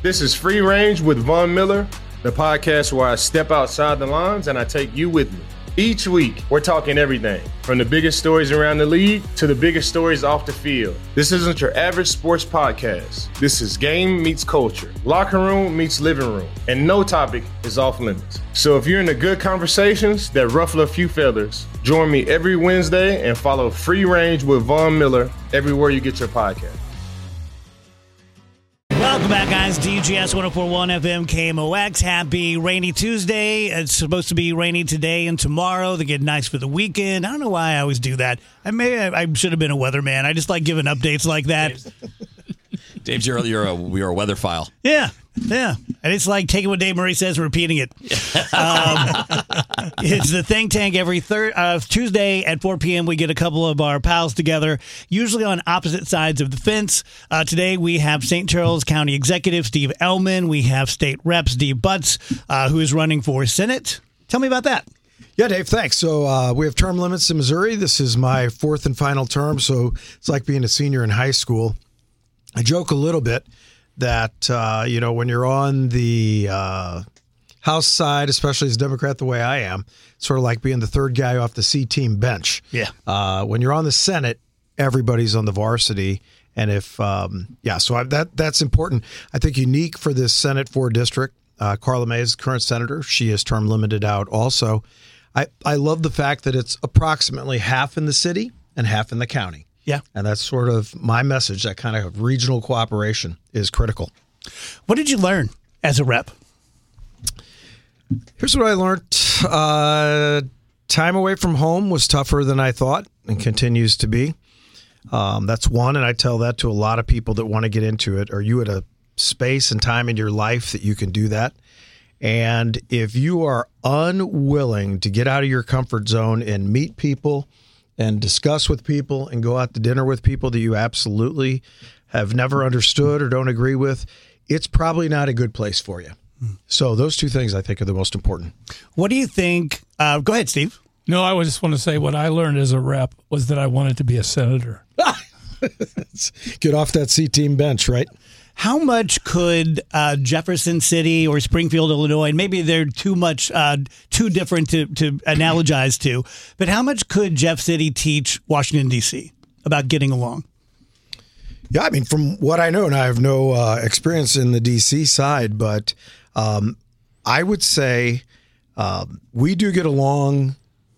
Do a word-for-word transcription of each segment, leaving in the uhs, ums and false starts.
This is Free Range with Von Miller, the podcast where I step outside the lines and I take you with me. Each week, we're talking everything from the biggest stories around the league to the biggest stories off the field. This isn't your average sports podcast. This is game meets culture, locker room meets living room, and no topic is off limits. So if you're into good conversations that ruffle a few feathers, join me every Wednesday and follow Free Range with Von Miller everywhere you get your podcast. Welcome back, guys. D G S one oh four point one F M K M O X. Happy rainy Tuesday. It's supposed to be rainy today and tomorrow. They get nice for the weekend. I don't know why I always do that. I may I, I should have been a weatherman. I just like giving updates like that. Dave's, Dave's you're, you're a you're a weather file. Yeah, yeah. And it's like taking what Dave Murray says and repeating it. Um, it's the Think Tank every third uh, Tuesday at four p.m. We get a couple of our pals together, usually on opposite sides of the fence. Uh, today we have Saint Charles County Executive Steve Ellman. We have State Rep Steve Butts, uh, who is running for Senate. Tell me about that. Yeah, Dave, thanks. So uh, we have term limits in Missouri. This is my fourth and final term, so it's like being a senior in high school. I joke a little bit that, uh, you know, when you're on the uh, House side, especially as a Democrat the way I am, it's sort of like being the third guy off the C-team bench. Yeah. Uh, when you're on the Senate, everybody's on the varsity. And if, um, yeah, so I, that that's important. I think unique for this Senate four district. Uh, Carla May is the current senator. She is term limited out also. I, I love the fact that it's approximately half in the city and half in the county. Yeah. And that's sort of my message. That kind of regional cooperation is critical. What did you learn as a rep? Here's what I learned. Uh, time away from home was tougher than I thought and continues to be. Um, that's one, and I tell that to a lot of people that want to get into it. Are you at a space and time in your life that you can do that? And if you are unwilling to get out of your comfort zone and meet people and discuss with people and go out to dinner with people that you absolutely have never understood or don't agree with, it's probably not a good place for you. So those two things I think are the most important. What do you think? Uh, go ahead, Steve. No, I just want to say what I learned as a rep was that I wanted to be a senator. Get off that C-team bench, right? How much could uh, Jefferson City or Springfield, Illinois, and maybe they're too much, uh, too different to, to analogize to, but how much could Jeff City teach Washington, D C about getting along? Yeah, I mean, from what I know, and I have no uh, experience in the D C side, but um, I would say um, we do get along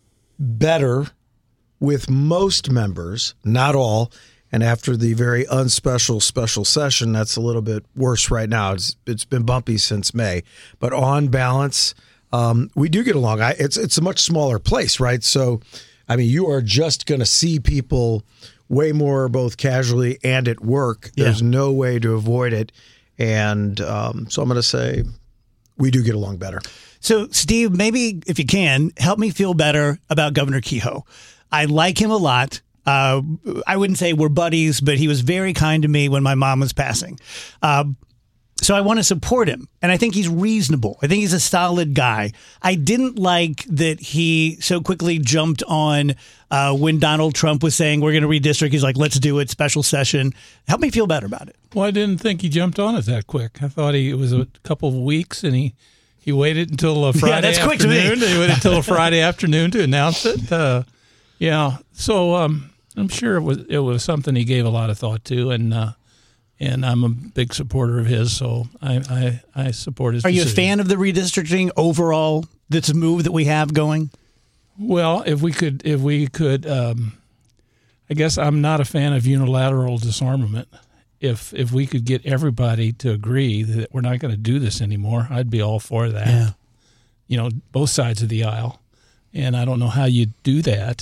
better with most members, not all. And after the very unspecial special session, that's a little bit worse right now. It's it's been bumpy since May, but on balance, um, we do get along. I, it's it's a much smaller place, right? So, I mean, you are just going to see people way more, both casually and at work. There's yeah. no way to avoid it, and um, so I'm going to say we do get along better. So, Steve, maybe if you can help me feel better about Governor Kehoe. I like him a lot. Uh, I wouldn't say we're buddies, but he was very kind to me when my mom was passing. Uh, so I want to support him. And I think he's reasonable. I think he's a solid guy. I didn't like that he so quickly jumped on uh, when Donald Trump was saying, we're going to redistrict. He's like, let's do it. Special session. Help me feel better about it. Well, I didn't think he jumped on it that quick. I thought he it was a couple of weeks and he, he waited until a Friday yeah, that's afternoon. Quick to me. He waited until a Friday afternoon to announce it. Uh, yeah. So, um, I'm sure it was it was something he gave a lot of thought to, and uh, and I'm a big supporter of his, so I I, I support his Are decision. you a fan of the redistricting overall, this move that we have going? Well, if we could, if we could, um, I guess I'm not a fan of unilateral disarmament. If if we could get everybody to agree that we're not going to do this anymore, I'd be all for that. Yeah. You know, both sides of the aisle, and I don't know how you do that.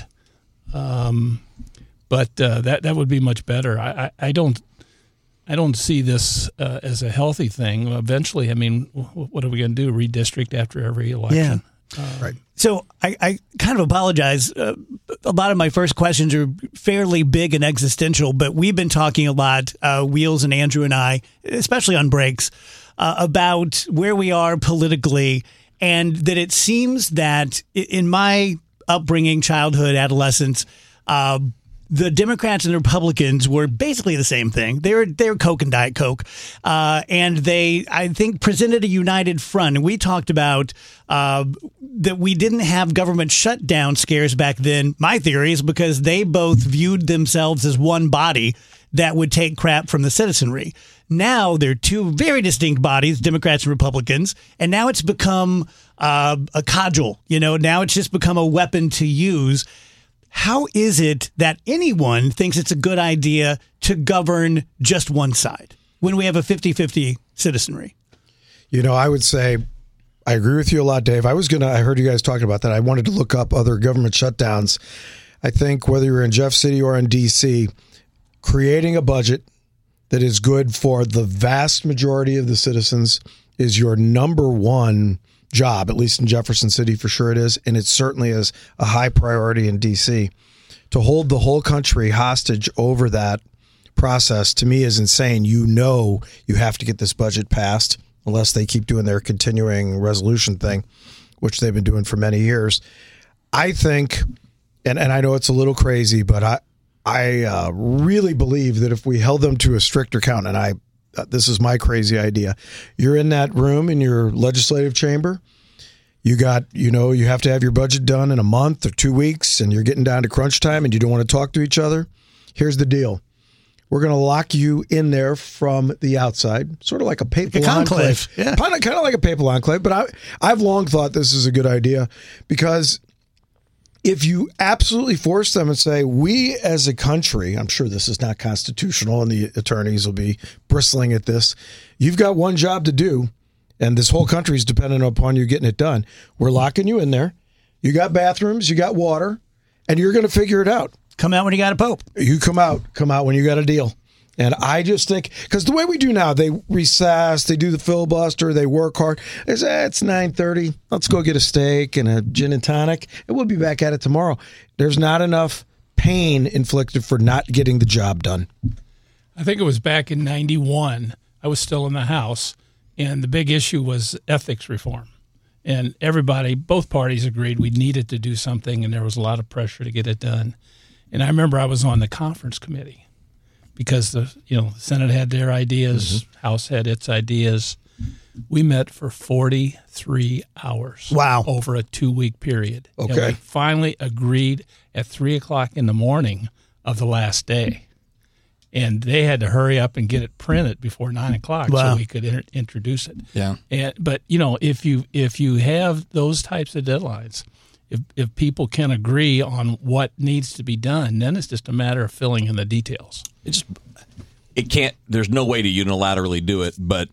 Um, But uh, that that would be much better. I, I, I don't I don't see this uh, as a healthy thing. Eventually, I mean, what are we going to do? Redistrict after every election? Yeah. Uh, right. So I, I kind of apologize. Uh, a lot of my first questions are fairly big and existential, but we've been talking a lot, uh, Wheels and Andrew and I, especially on breaks, uh, about where we are politically, and that it seems that in my upbringing, childhood, adolescence, uh, the Democrats and the Republicans were basically the same thing. They were they were Coke and Diet Coke, uh, and they I think presented a united front. And we talked about uh, that we didn't have government shutdown scares back then. My theory is because they both viewed themselves as one body that would take crap from the citizenry. Now they're two very distinct bodies, Democrats and Republicans, and now it's become uh, a cudgel. You know, now it's just become a weapon to use. How is it that anyone thinks it's a good idea to govern just one side when we have a fifty-fifty citizenry? You know, I would say I agree with you a lot, Dave. I was going to, I heard you guys talking about that. I wanted to look up other government shutdowns. I think whether you're in Jeff City or in D C, creating a budget that is good for the vast majority of the citizens is your number one job, at least in Jefferson City for sure it is, and it certainly is a high priority in D C. To hold the whole country hostage over that process, to me, is insane. You know you have to get this budget passed unless they keep doing their continuing resolution thing, which they've been doing for many years. I think, and, and I know it's a little crazy, but I, I uh, really believe that if we held them to a stricter count, and I uh, this is my crazy idea, you're in that room in your legislative chamber, you got, you know, you have to have your budget done in a month or two weeks, and you're getting down to crunch time and you don't want to talk to each other. Here's the deal. We're going to lock you in there from the outside, sort of like a papal like a enclave. Yeah. Kind of, kind of like a papal enclave, but I, I've long thought this is a good idea because if you absolutely force them and say, we as a country, I'm sure this is not constitutional and the attorneys will be bristling at this, you've got one job to do and this whole country is dependent upon you getting it done. We're locking you in there. You got bathrooms, you got water, and you're going to figure it out. Come out when you got a pope. You come out, come out when you got a deal. And I just think, because the way we do now, they recess, they do the filibuster, they work hard. They say, eh, it's nine thirty. Let's go get a steak and a gin and tonic, and we'll be back at it tomorrow. There's not enough pain inflicted for not getting the job done. I think it was back in ninety-one. I was still in the House, and the big issue was ethics reform. And everybody, both parties agreed we needed to do something, and there was a lot of pressure to get it done. And I remember I was on the conference committee because the you know the Senate had their ideas, mm-hmm. House had its ideas. We met for forty-three hours. Wow. Over a two-week period. Okay. And we finally agreed at three o'clock in the morning of the last day. And they had to hurry up and get it printed before nine o'clock wow. so we could inter- introduce it. Yeah. And, but, you know, if you if you have those types of deadlines, if if people can agree on what needs to be done, then it's just a matter of filling in the details. It just it can't. There's no way to unilaterally do it. But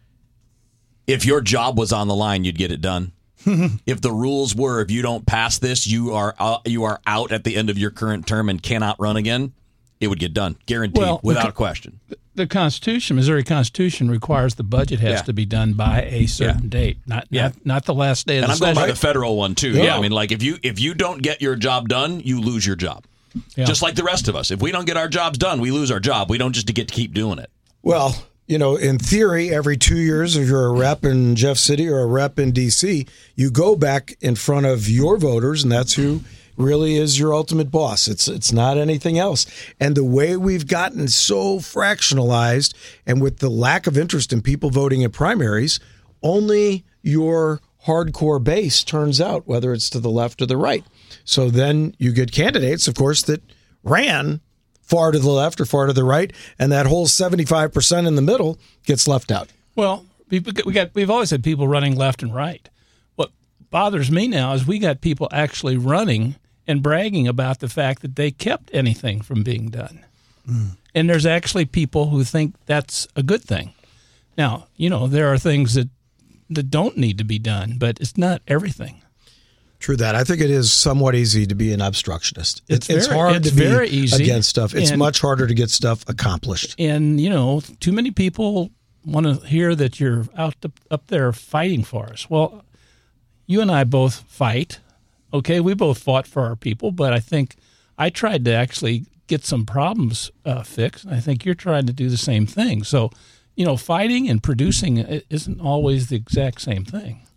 if your job was on the line, you'd get it done. If the rules were, if you don't pass this, you are uh, you are out at the end of your current term and cannot run again. It would get done, guaranteed, well, without the, a question. The Constitution, Missouri Constitution, requires the budget has Yeah. to be done by a certain Yeah. date, not Yeah. not not the last day of And the I'm going session. by the federal one too. Yeah. Yeah, I mean, like if you if you don't get your job done, you lose your job. Yeah. Just like the rest of us. If we don't get our jobs done, we lose our job. We don't just get to keep doing it. Well, you know, in theory, every two years, if you're a rep in Jeff City or a rep in D C, you go back in front of your voters, and that's who really is your ultimate boss. It's it's not anything else. And the way we've gotten so fractionalized, and with the lack of interest in people voting in primaries, only your hardcore base turns out, whether it's to the left or the right. So then you get candidates, of course, that ran far to the left or far to the right, and that whole seventy-five percent in the middle gets left out. Well, we we got we've always had people running left and right. What bothers me now is we got people actually running and bragging about the fact that they kept anything from being done. Mm. And there's actually people who think that's a good thing. Now, you know, there are things that that don't need to be done, but it's not everything. True that. I think it is somewhat easy to be an obstructionist. It's, it's very, hard it's to be very easy. against stuff. It's and, much harder to get stuff accomplished. And, you know, too many people want to hear that you're out to, up there fighting for us. Well, you and I both fight. Okay, we both fought for our people, but I think I tried to actually get some problems uh, fixed. I think you're trying to do the same thing. So, you know, fighting and producing isn't always the exact same thing. Yeah.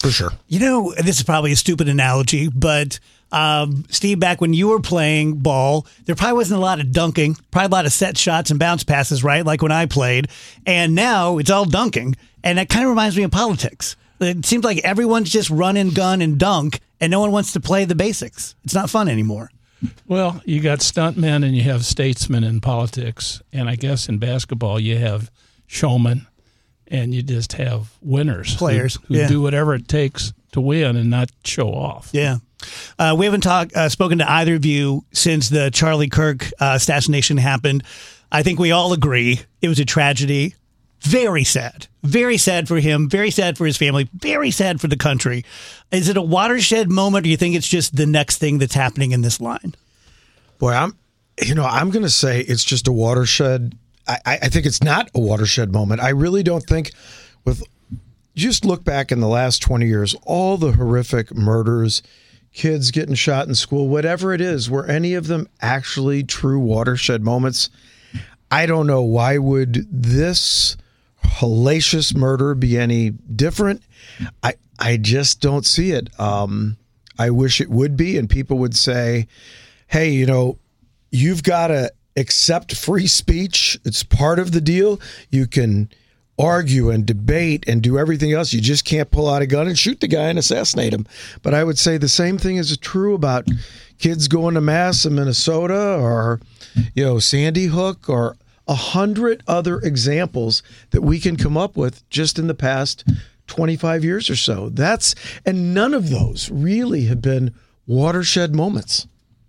For sure. You know, this is probably a stupid analogy, but um, Steve, back when you were playing ball, there probably wasn't a lot of dunking, probably a lot of set shots and bounce passes, right? Like when I played. And now it's all dunking. And that kind of reminds me of politics. It seems like everyone's just run and gun and dunk, and no one wants to play the basics. It's not fun anymore. Well, you got stuntmen and you have statesmen in politics. And I guess in basketball, you have showmen. And you just have winners, players who, who yeah. do whatever it takes to win and not show off. Yeah, uh, we haven't talked, uh, spoken to either of you since the Charlie Kirk uh, assassination happened. I think we all agree it was a tragedy. Very sad, very sad for him. Very sad for his family. Very sad for the country. Is it a watershed moment, or do you think it's just the next thing that's happening in this line? Boy, I'm, you know, I'm going to say it's just a watershed. I, I think it's not a watershed moment. I really don't think with just look back in the last twenty years, all the horrific murders, kids getting shot in school, whatever it is, were any of them actually true watershed moments? I don't know. Why would this hellacious murder be any different? I, I just don't see it. Um, I wish it would be. And people would say, hey, you know, you've got to accept free speech. It's part of the deal. You can argue and debate and do everything else. You just can't pull out a gun and shoot the guy and assassinate him. But I would say the same thing is true about kids going to mass in Minnesota or, you know, Sandy Hook or a hundred other examples that we can come up with just in the past twenty-five years or so. That's, and none of those really have been watershed moments.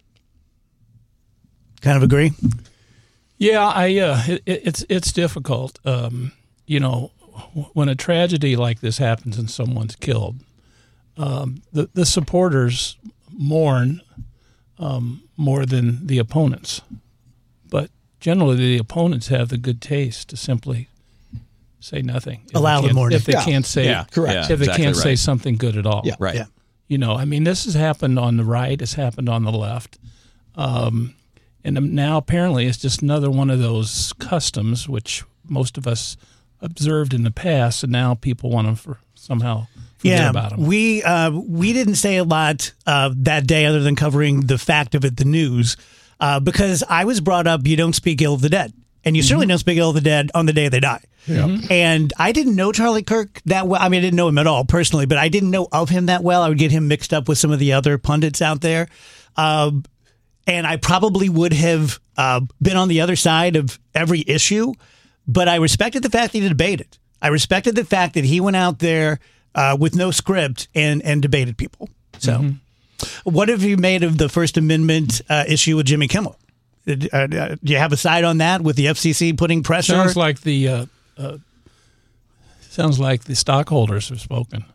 Kind of agree. Yeah, I. Uh, it, it's it's difficult. Um, you know, when a tragedy like this happens and someone's killed, um, the the supporters mourn um, more than the opponents. But generally, the opponents have the good taste to simply say nothing. If Allow the mourning. If they Yeah. can't say Yeah. Correct. Yeah, if they exactly can't say right. something good at all. Yeah. Right. Yeah. You know, I mean, this has happened on the right. It's happened on the left. Um, and now apparently it's just another one of those customs which most of us observed in the past, and now people want to for, somehow forget Yeah, about them. we uh, we didn't say a lot uh, that day other than covering the fact of it, the news, uh, because I was brought up, you don't speak ill of the dead. And you Mm-hmm. certainly don't speak ill of the dead on the day they die. Mm-hmm. And I didn't know Charlie Kirk that well. I mean, I didn't know him at all personally, but I didn't know of him that well. I would get him mixed up with some of the other pundits out there. Um, and I probably would have uh, been on the other side of every issue, but I respected the fact that he debated. I respected the fact that he went out there uh, with no script and, and debated people. So Mm-hmm. what have you made of the First Amendment uh, issue with Jimmy Kimmel? Uh, uh, do you have a side on that with the F C C putting pressure? Sounds like the uh, uh, sounds like the stockholders have spoken.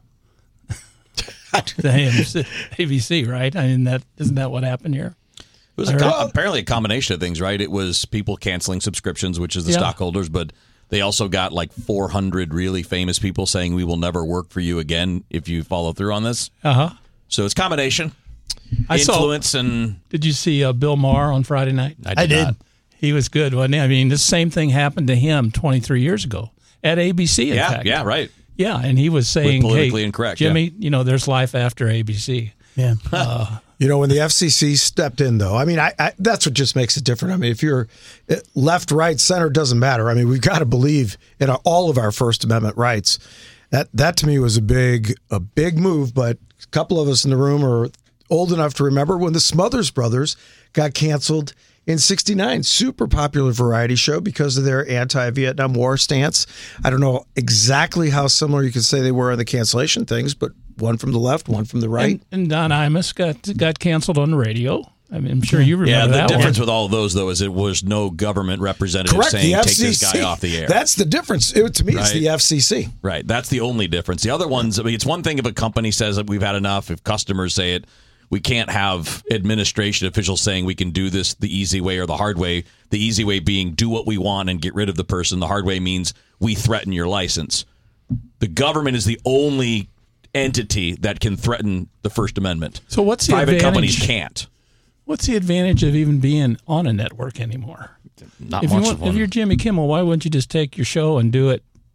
The A B C, right? I mean, that isn't that what happened here? It was a co- apparently a combination of things, right? It was people canceling subscriptions, which is the Yeah. stockholders, but they also got like four hundred really famous people saying we will never work for you again if you follow through on this. Uh huh. So it's combination, I saw- influence, and Did you see uh, Bill Maher on Friday night? I did. I did. Not. He was good, wasn't he? I mean, the same thing happened to him twenty-three years ago at A B C. In Yeah, fact. yeah, right. Yeah, and he was saying, politically "Hey, incorrect, Jimmy, you know, there's life after A B C." Yeah. You know, when the F C C stepped in, though, I mean, I, I that's what just makes it different. I mean, if you're left, right, center, doesn't matter. I mean, we've got to believe in our, all of our First Amendment rights. That that to me was a big a big move. But a couple of us in the room are old enough to remember when the Smothers Brothers got canceled in sixty-nine. Super popular variety show because of their anti-Vietnam War stance. I don't know exactly how similar you could say they were on the cancellation things, but one from the left, one from the right. And, and Don Imus got got canceled on the radio. I mean, I'm sure you remember Yeah, the that difference one. with all of those, though, is it was no government representative Correct. saying, The take this F C C. guy off the air. That's the difference. It, to me, it's Right. the F C C. Right. That's the only difference. The other ones, I mean, it's one thing if a company says that we've had enough, if customers say it. We can't have administration officials saying we can do this the easy way or the hard way. The easy way being do what we want and get rid of the person. The hard way means we threaten your license. The government is the only entity that can threaten the First Amendment. So what's the Private advantage? companies can't. What's the advantage of even being on a network anymore? Not If, you much want, of one. if you're Jimmy Kimmel, why wouldn't you just take your show and do it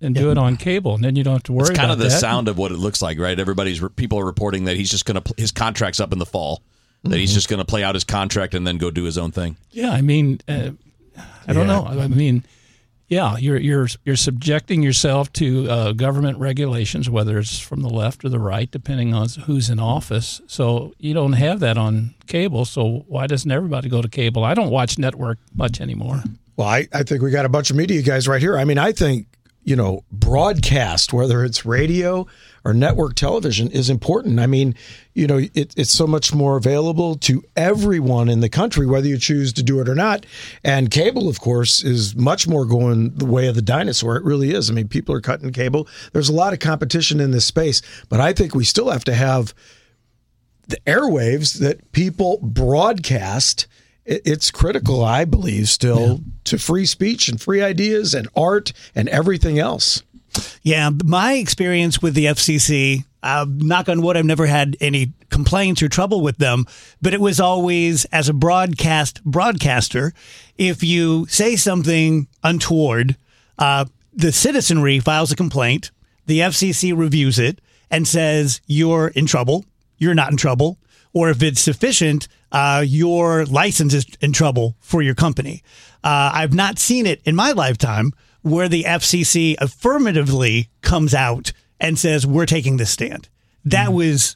and do it on cable, and then you don't have to worry It's kind about of the that. sound of what it looks like, right? Everybody's people are reporting that he's just going to his contract's up in the fall, that mm-hmm. he's just going to play out his contract and then go do his own thing. Yeah, I mean, uh, I don't yeah. know. I mean, yeah, you're you're you're subjecting yourself to uh, government regulations, whether it's from the left or the right, depending on who's in office. So you don't have that on cable. So why doesn't everybody go to cable? I don't watch network much anymore. Well, I, I think we got a bunch of media guys right here. I mean, I think, you know, broadcast, whether it's radio or network television, is important. I mean, you know, it, it's so much more available to everyone in the country, whether you choose to do it or not. And cable, of course, is much more going the way of the dinosaur. It really is. I mean, people are cutting cable. There's a lot of competition in this space, but I think we still have to have the airwaves that people broadcast. It's critical, I believe, still yeah. to free speech and free ideas and art and everything else. Yeah, my experience with the F C C, uh, knock on wood, I've never had any complaints or trouble with them, but it was always, as a broadcast broadcaster, if you say something untoward, uh, the citizenry files a complaint, the F C C reviews it and says, you're in trouble, you're not in trouble, or if it's sufficient, uh, your license is in trouble for your company. Uh, I've not seen it in my lifetime where the F C C affirmatively comes out and says, we're taking this stand. That mm. was,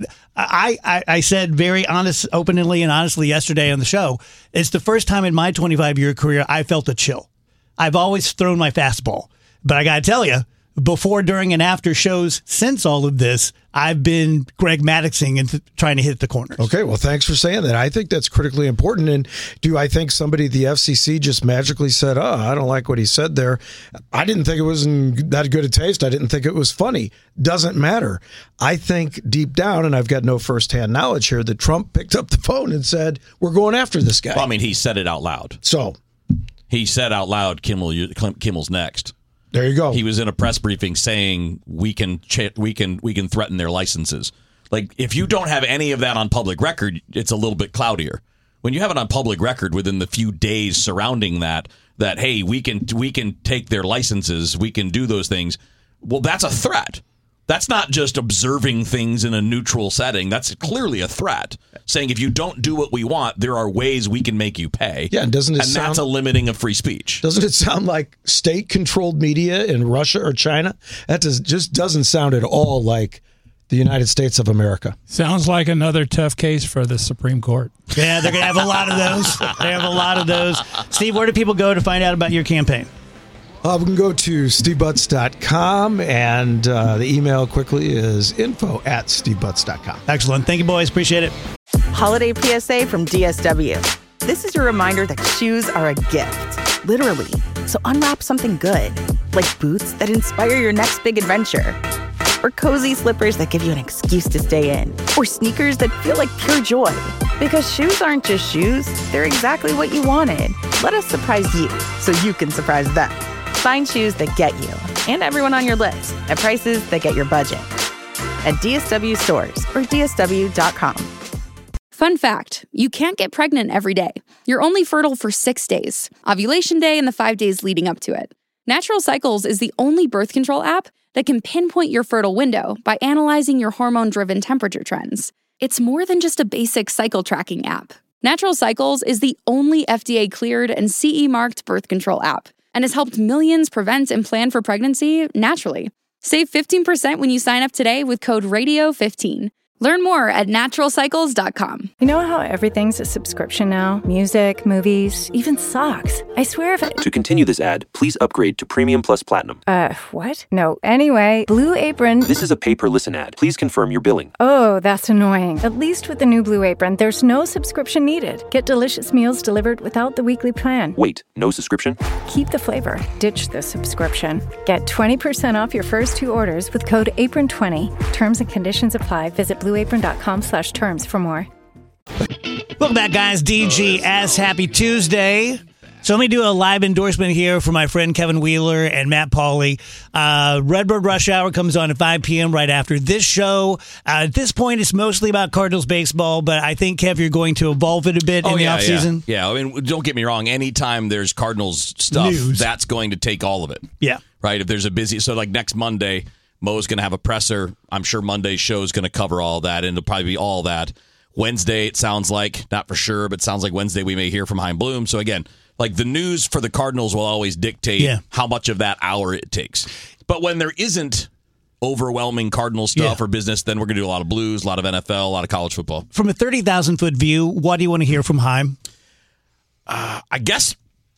I, I, I said very honest, openly and honestly yesterday on the show, it's the first time in my twenty-five year career I felt a chill. I've always thrown my fastball, but I got to tell you, before, during, and after shows since all of this, I've been Greg Maddoxing and th- trying to hit the corners. Okay, well, thanks for saying that. I think that's critically important. And do I think somebody at the F C C just magically said, oh, I don't like what he said there? I didn't think it was in that good a taste. I didn't think it was funny. Doesn't matter. I think deep down, and I've got no firsthand knowledge here, that Trump picked up the phone and said, we're going after this guy. Well, I mean, he said it out loud. So he said out loud, Kimmel, Kimmel's next. There you go. He was in a press briefing saying we can ch- we can we can threaten their licenses. Like, if you don't have any of that on public record, it's a little bit cloudier. When you have it on public record within the few days surrounding that, that hey, we can we can take their licenses, we can do those things. Well, that's a threat. That's not just observing things in a neutral setting. That's clearly a threat. Saying if you don't do what we want, there are ways we can make you pay. Yeah, doesn't it and sound, that's a limiting of free speech. Doesn't it sound like state-controlled media in Russia or China? That does, just doesn't sound at all like the United States of America. Sounds like another tough case for the Supreme Court. Yeah, they're going to have a lot of those. They have a lot of those. Steve, where do people go to find out about your campaign? Uh, we can go to steve butts dot com, and uh, the email quickly is info at steve butts dot com. Excellent. Thank you, boys. Appreciate it. Holiday P S A from D S W. This is your reminder that shoes are a gift, literally. So unwrap something good, like boots that inspire your next big adventure, or cozy slippers that give you an excuse to stay in, or sneakers that feel like pure joy. Because shoes aren't just shoes, they're exactly what you wanted. Let us surprise you so you can surprise them. Find shoes that get you and everyone on your list at prices that get your budget at D S W stores or D S W dot com. Fun fact, you can't get pregnant every day. You're only fertile for six days, ovulation day and the five days leading up to it. Natural Cycles is the only birth control app that can pinpoint your fertile window by analyzing your hormone-driven temperature trends. It's more than just a basic cycle tracking app. Natural Cycles is the only F D A-cleared and C E-marked birth control app, and has helped millions prevent and plan for pregnancy naturally. Save fifteen percent when you sign up today with code radio fifteen. Learn more at natural cycles dot com. You know how everything's a subscription now? Music, movies, even socks. I swear if it... To continue this ad, please upgrade to Premium Plus Platinum. Uh, what? No, anyway, Blue Apron... This is a pay-per-listen ad. Please confirm your billing. Oh, that's annoying. At least with the new Blue Apron, there's no subscription needed. Get delicious meals delivered without the weekly plan. Wait, no subscription? Keep the flavor. Ditch the subscription. Get twenty percent off your first two orders with code apron twenty. Terms and conditions apply. Visit blue apron dot com slash terms for more. Welcome back, guys. D G S. Happy Tuesday. So let me do a live endorsement here for my friend Kevin Wheeler and Matt Pauley. Uh, Redbird Rush Hour comes on at five p.m. right after this show. Uh, at this point, it's mostly about Cardinals baseball, but I think, Kev, you're going to evolve it a bit oh, in the yeah, offseason. Yeah. yeah, I mean, don't get me wrong. Anytime there's Cardinals stuff, News. That's going to take all of it. Yeah. Right? If there's a busy, so like next Monday, Mo's going to have a presser. I'm sure Monday's show is going to cover all that, and it'll probably be all that. Wednesday, it sounds like, not for sure, but it sounds like Wednesday we may hear from Chaim Bloom. So again, like the news for the Cardinals will always dictate yeah. how much of that hour it takes. But when there isn't overwhelming Cardinal stuff yeah. or business, then we're going to do a lot of Blues, a lot of N F L, a lot of college football. From a thirty thousand foot view, what do you want to hear from Chaim? Uh, I guess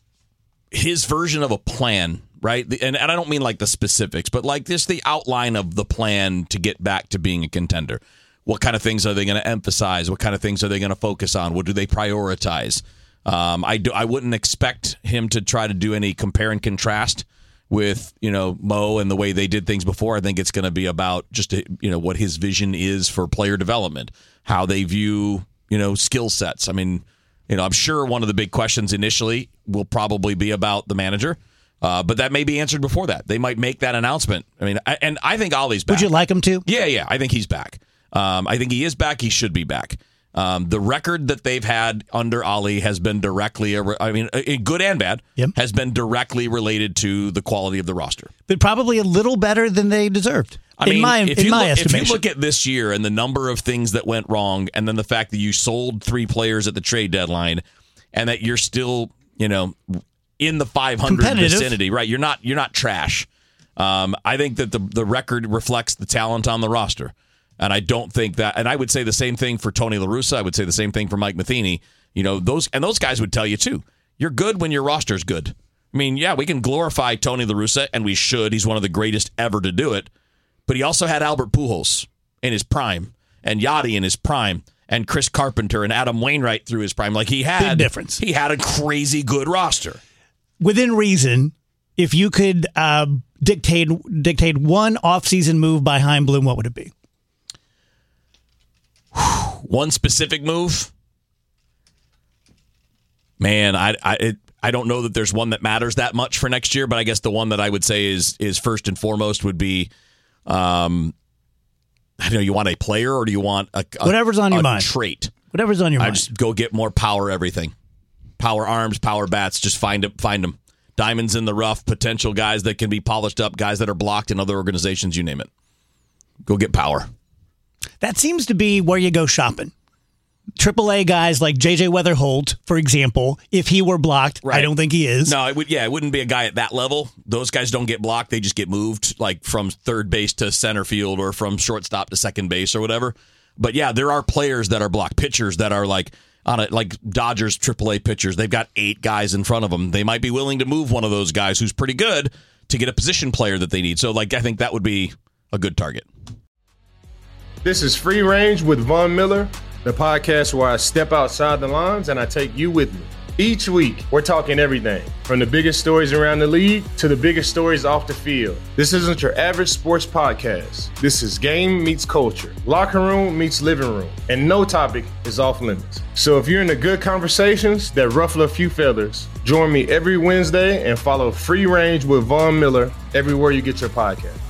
his version of a plan, right? The, and, and I don't mean like the specifics, but like this, the outline of the plan to get back to being a contender. What kind of things are they going to emphasize? What kind of things are they going to focus on? What do they prioritize? Um, I do, I wouldn't expect him to try to do any compare and contrast with, you know, Mo and the way they did things before. I think it's going to be about just, you know, what his vision is for player development, how they view, you know, skill sets. I mean, you know, I'm sure one of the big questions initially will probably be about the manager. Uh, but that may be answered before that. They might make that announcement. I mean, I, and I think Ollie's back. Would you like him to? Yeah, yeah. I think he's back. Um, I think he is back. He should be back. Um, the record that they've had under Ollie has been directly, I mean, good and bad, yep. has been directly related to the quality of the roster. But probably a little better than they deserved. I in mean, my, if, in you my look, estimation. if you look at this year and the number of things that went wrong, and then the fact that you sold three players at the trade deadline, and that you're still, you know, in the five hundred vicinity, right? You're not, you're not trash. Um, I think that the the record reflects the talent on the roster. And I don't think that, and I would say the same thing for Tony La Russa. I would say the same thing for Mike Matheny. You know, those, and those guys would tell you too. You're good when your roster's good. I mean, yeah, we can glorify Tony La Russa, and we should. He's one of the greatest ever to do it. But he also had Albert Pujols in his prime, and Yachty in his prime, and Chris Carpenter and Adam Wainwright through his prime. Like he had, big difference. He had a crazy good roster. Within reason, if you could uh, dictate dictate one offseason move by Chaim Bloom, what would it be? One specific move, man. I I it, I don't know that there's one that matters that much for next year, but I guess the one that I would say is is first and foremost would be, um, I don't know. You want a player or do you want a, a whatever's on your a mind? Trait. Whatever's on your I mind. Just go get more power. Everything, power arms, power bats. Just find it. Find them. Diamonds in the rough. Potential guys that can be polished up. Guys that are blocked in other organizations. You name it. Go get power. That seems to be where you go shopping. Triple A guys like J J Weatherholt, for example, if he were blocked, right. I don't think he is. No, it would. Yeah, it wouldn't be a guy at that level. Those guys don't get blocked; they just get moved, like from third base to center field, or from shortstop to second base, or whatever. But yeah, there are players that are blocked, pitchers that are like on a like Dodgers Triple A pitchers. They've got eight guys in front of them. They might be willing to move one of those guys who's pretty good to get a position player that they need. So, like, I think that would be a good target. This is Free Range with Von Miller, the podcast where I step outside the lines and I take you with me. Each week, we're talking everything from the biggest stories around the league to the biggest stories off the field. This isn't your average sports podcast. This is game meets culture, locker room meets living room, and no topic is off limits. So if you're into good conversations that ruffle a few feathers, join me every Wednesday and follow Free Range with Von Miller everywhere you get your podcast.